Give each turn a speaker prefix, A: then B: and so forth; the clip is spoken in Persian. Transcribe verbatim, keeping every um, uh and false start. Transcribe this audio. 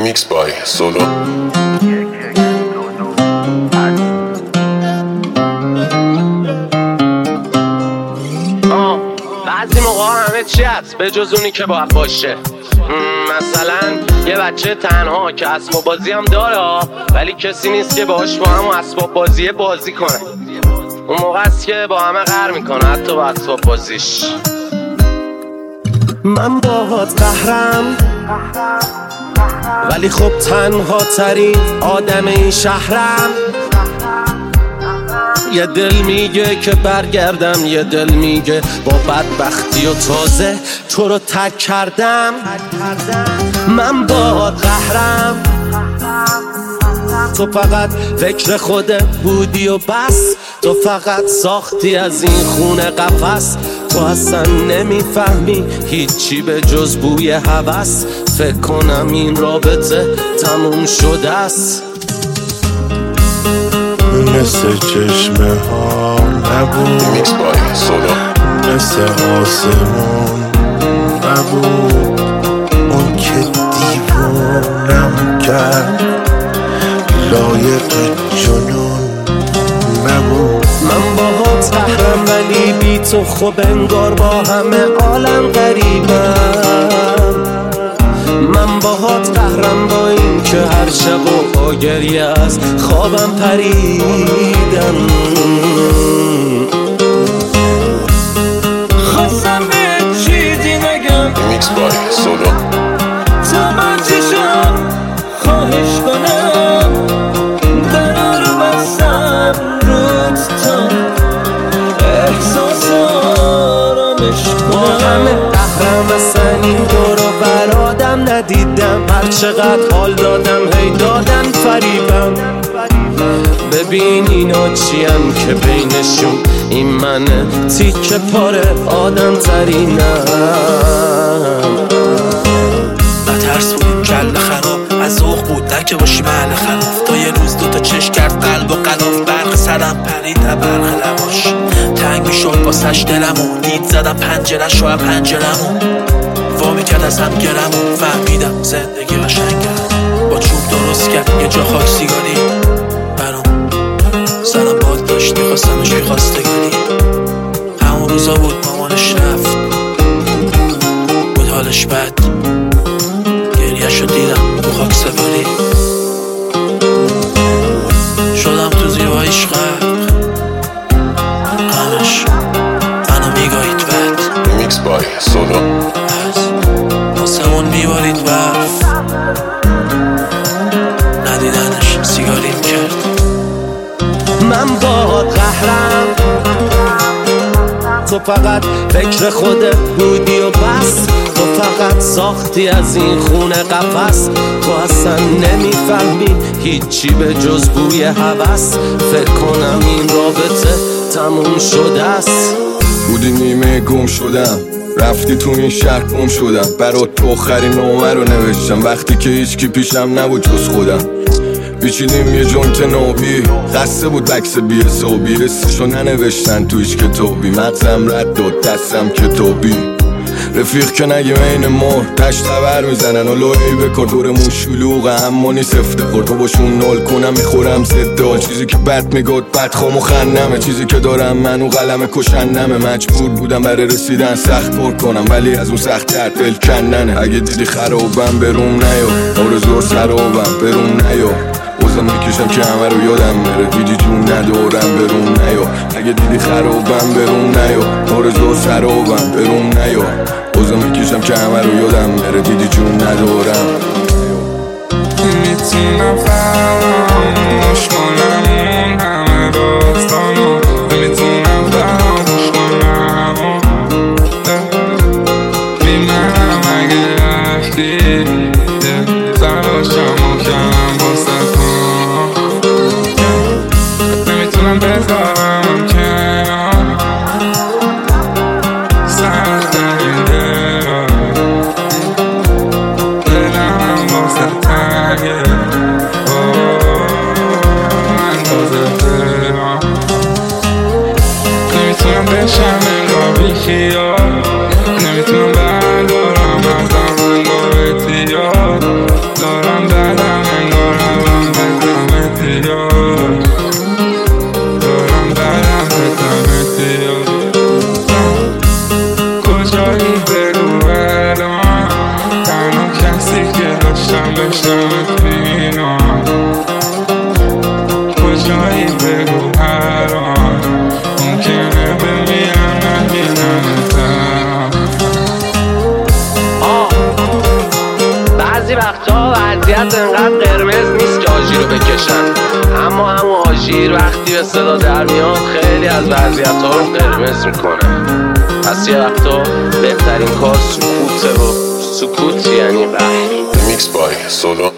A: Remix by Solo.
B: بعضی موقع همه چی هست به جز اونی که باید باشه. مثلا یه بچه تنها که اسباب بازی هم داره ولی کسی نیست که باهاش با هم اسباب بازی بازی کنه. اون موقع است که با همه قهر میکنه حتی با اسباب بازیش.
C: من باهات قهرم ولی خب تنها ترین آدم این شهرم. یه دل میگه که برگردم، یه دل میگه با بدبختی و تازه تو رو ترک کردم. من باهات قهرم، تو فقط فکر خودت بودی و بس. تو فقط ساختی از این خونه قفس. تو اصلا نمیفهمی هیچی به جز بوی هوس. فکر کنم این رابطه تموم شده است.
D: مثل چشمه ها نبود،
A: Remix by Solo.
D: مثل آسمون نبود، اون که دیوونم کرد لایق جنون نبود.
C: من باهات قهرم ولی بی تو خب انگار با همه عالم غریبم. من باهات قهرم با این که هر شب و با گریه از خوابم پریدم.
E: خواستم به چیزی نگم،
A: Remix by Solo.
E: تا من چشم خواهش کنم درا رو بستم روت تا احساس آرامش
C: با همه قهرم اصلا این دور و برادم ندیدم. هر چقدر حال دادم هی دادن فریبم. ببین اینا چیم که بینشون این منه تیکه پاره آدم ترینم.
F: نترس بودیم کل خراب از ذوق بود نه که باشی محل خلاف. تا یه روز دوتا چشم کرد قلب و قلاف. برق سرم پرید نه برق لباش تنگ میشد باسش دلمو. دید زدم پنجره شو پنجرمو وامی کرد از هم گرمو. فهمیدم زندگی قشنگه با چوب درست کرد یه جا خاک سیگاری برام. سرم باد داشت میخواستمش میخواستگاری. همون روزا بود مامانش رفت بود حالش بد. گریه‌شو دیدم تو خاک سپاری. شدم تو زیباییش غرق همش منو میگاهید بد.
A: Remix by Solo.
F: آسمون میبارید برف ندیدنش سیگاریم کرد.
C: من با قهرم، تو فقط فکر خودت بودی و بس. تو فقط ساختی از این خونه قفس. تو اصلا نمیفهمی هیچی به جز بوی هوس. فکر کنم این رابطه تموم شده است.
D: بودی نیمه گم شدم، رفتی تو این شهر گم شدم. برات تو آخرین نامه رو نوشتم وقتی که هیچکی پیشم نبود جز خودم. بیچیدیم یه جونت نابی، قصه بود بکس بی حسابی. رسیشو ننوشتن تو هیچ کتابی، مغزم رد داد دستم کتابی. رفیق که نگیم این مار تش تبر میزنن و لوری بکن. دورمون شلوغه همونی سفته خور. تو باشون نال کنم میخورم زدال. چیزی که بد میگاد بد خام و خندمه. چیزی که دارم منو قلم کشندمه. مجبور بودم برای رسیدن سخت پر کنم ولی از اون سخت تر دل کندنه. اگه دیدی خرابم بروم نیا، آرزو سرابم بروم نیا. بازم میکشم که همه رو یادم بره. دیدی جون ندارم بروم نیا. اگه دیدی خرابم بروم نیا، آرزو سرابم بروم نیا. بازم میکشم که همه رو یادم بره. دیدی جون ندارم.
G: نمیتونم فراموش کنم اون همه داستانو. نمیتونم فراموش کنم میمنم اگه رفتی. تلاشم و کم باسه کن. نمیتونم بذارم کنار سخت این دل. دلم باسه تنگه من تازه دلم. نمیتونم بشم انگار بی خیال. نمیتونم بردارم از من با اعتیاد. دارم در
B: وقتا وضعیت انقدر قرمز نیست که آژیر رو بکشن، اما همون آژیر وقتی به صدا در میاد خیلی از وضعیت ها رو قرمز میکنه. پس یه وقتا بهترین کار سکوته و سکوت یعنی قهر.
A: Mixed by Sono.